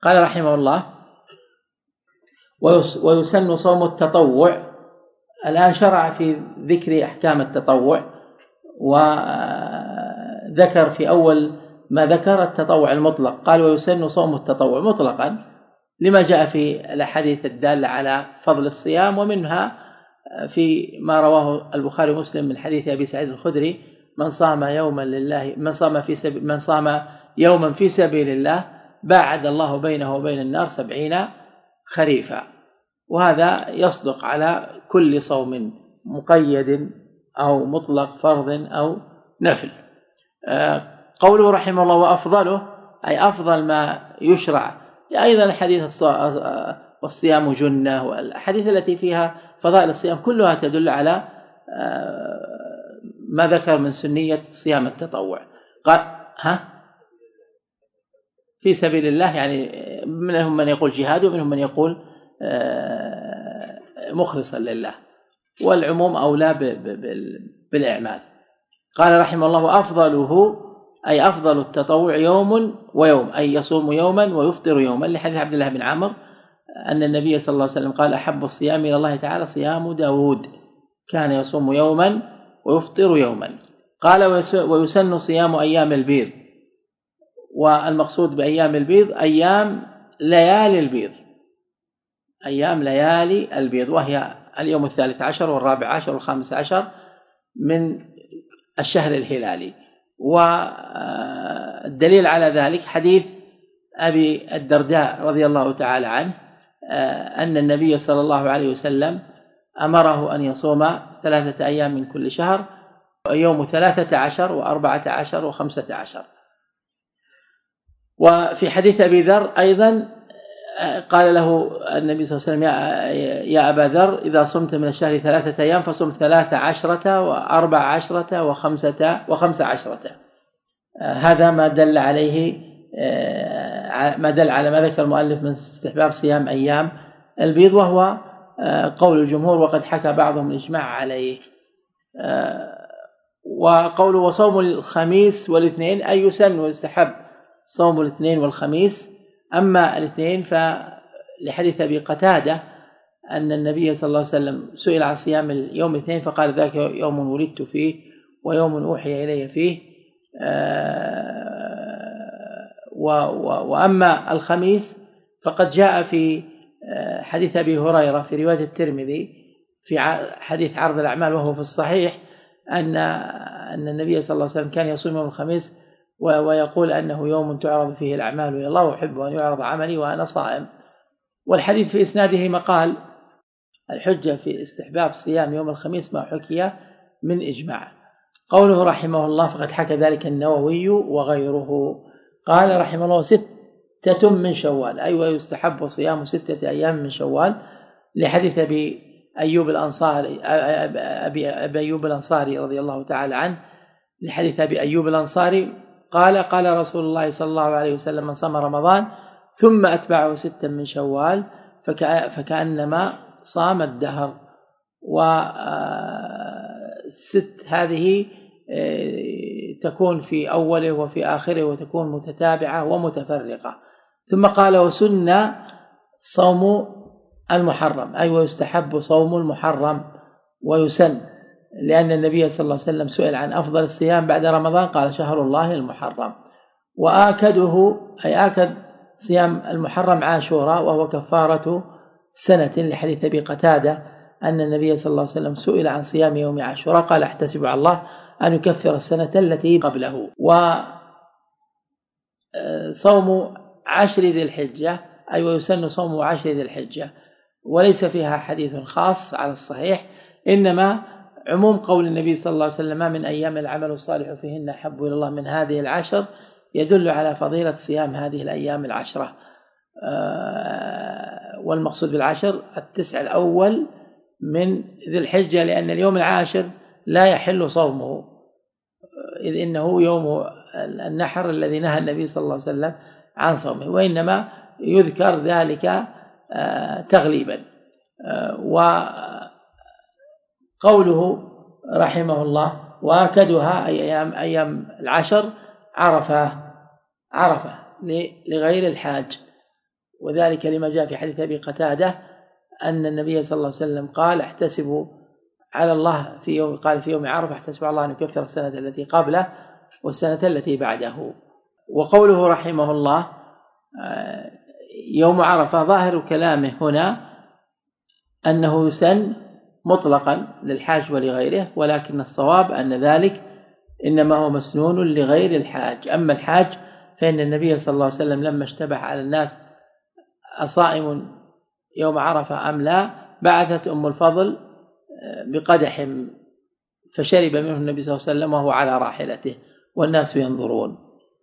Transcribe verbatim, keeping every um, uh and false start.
قال رحمه الله: ويسن صوم التطوع. الآن شرع في ذكر أحكام التطوع، وذكر في أول ما ذكر التطوع المطلق، قال: ويسن صوم التطوع مطلقا، لما جاء في الأحاديث الدالة على فضل الصيام، ومنها في ما رواه البخاري ومسلم من حديث أبي سعيد الخدري: من صام يوما لله من صام في سبيل من صام يوما في سبيل الله باعد الله بينه وبين النار سبعين خريفا. وهذا يصدق على كل صوم مقيد أو مطلق، فرض أو نفل. قوله رحمه الله: وأفضله، أي أفضل ما يشرع. أيضا الحديث والصيام جنة، والحديث التي فيها فضائل الصيام كلها تدل على ما ذكر من سنية صيام التطوع. قال: ها في سبيل الله، يعني منهم من يقول جهاد، ومنهم من يقول مخلصا لله، والعموم أولى بالإعمال. قال رحمه الله: وأفضله، أي أفضل التطوع يوم ويوم، أي يصوم يوما ويفطر يوما، لحديث عبد الله بن عمرو أن النبي صلى الله عليه وسلم قال: أحب الصيام إلى الله تعالى صيام داود، كان يصوم يوما ويفطر يوما. قال: ويسن صيام أيام البيض. والمقصود بأيام البيض أيام ليالي البيض، أيام ليالي البيض، وهي اليوم الثالث عشر والرابع عشر والخامس عشر من الشهر الهلالي. والدليل على ذلك حديث أبي الدرداء رضي الله تعالى عنه أن النبي صلى الله عليه وسلم أمره أن يصوم ثلاثة أيام من كل شهر، يوم ثلاثة عشر وأربعة عشر وخمسة عشر. وفي حديث أبي ذر أيضا قال له النبي صلى الله عليه وسلم: يا أبا ذر، إذا صمت من الشهر ثلاثة أيام فصم ثلاثة عشرة وأربع عشرة وخمسة وخمس عشرة. هذا ما دل عليه ما دل على ما ذكر المؤلف من استحباب صيام أيام البيض، وهو قول الجمهور، وقد حكى بعضهم الإجماع عليه. وقوله: وصوم الخميس والاثنين، أي يسن ويستحب صوم الاثنين والخميس. أما الاثنين فلحديث أبي قتادة أن النبي صلى الله عليه وسلم سئل عن صيام اليوم الاثنين فقال: ذاك يوم ولدت فيه ويوم أوحي إلي فيه. وأما الخميس فقد جاء في حديث أبي هريرة في رواية الترمذي في حديث عرض الأعمال وهو في الصحيح أن أن النبي صلى الله عليه وسلم كان يصوم يوم الخميس ويقول أنه يوم تعرض فيه الأعمال إلى الله، وأحب أن يعرض عملي وأنا صائم. والحديث في إسناده مقال. الحجة في استحباب صيام يوم الخميس ما حكي من إجماع. قوله رحمه الله: فقد حكى ذلك النووي وغيره. قال رحمه الله: ستة من شوال، أي أيوة ويستحب صيام ستة أيام من شوال، لحديث أبي أيوب الأنصاري أبي أيوب الأنصاري رضي الله تعالى عنه، لحديث أبي أيوب الأنصاري قال: قال رسول الله صلى الله عليه وسلم: من صام رمضان ثم أتبعه ستا من شوال فكأنما صام الدهر. وست هذه تكون في أوله وفي آخره، وتكون متتابعة ومتفرقة. ثم قال: وسن صوم المحرم، أي ويستحب صوم المحرم ويسن، لأن النبي صلى الله عليه وسلم سئل عن أفضل الصيام بعد رمضان قال: شهر الله المحرم. وآكده، أي آكد صيام المحرم عاشوراء، وهو كفارة سنة، لحديث أبي قتادة أن النبي صلى الله عليه وسلم سئل عن صيام يوم عاشوراء قال: احتسب على الله أن يكفر السنة التي قبله. وصوم عشر ذي الحجة، أي ويسن صوم عشر ذي الحجة، وليس فيها حديث خاص على الصحيح، إنما عموم قول النبي صلى الله عليه وسلم: ما من أيام العمل الصالح فيهن أحب إلى الله من هذه العشر، يدل على فضيلة صيام هذه الأيام العشرة. والمقصود بالعشر التسع الأول من ذي الحجة، لأن اليوم العاشر لا يحل صومه، إذ إنه يوم النحر الذي نهى النبي صلى الله عليه وسلم عن صومه، وإنما يذكر ذلك تغليبا. وقوله رحمه الله: وآكدها أيام, أيام العشر عرفة عرفة لغير الحاج. وذلك لما جاء في حديث أبي قتادة أن النبي صلى الله عليه وسلم قال احتسبوا على الله في يوم قال في يوم عرفة احتسبوا على الله أن يكفر السنة التي قبله والسنة التي بعده. وقوله رحمه الله يوم عرفة ظاهر كلامه هنا أنه يسن مطلقا للحاج ولغيره، ولكن الصواب أن ذلك إنما هو مسنون لغير الحاج. أما الحاج فإن النبي صلى الله عليه وسلم لما اشتبه على الناس أصائم يوم عرفة أم لا بعثت أم الفضل بقدح فشرب منه النبي صلى الله عليه وسلم وهو على راحلته والناس ينظرون.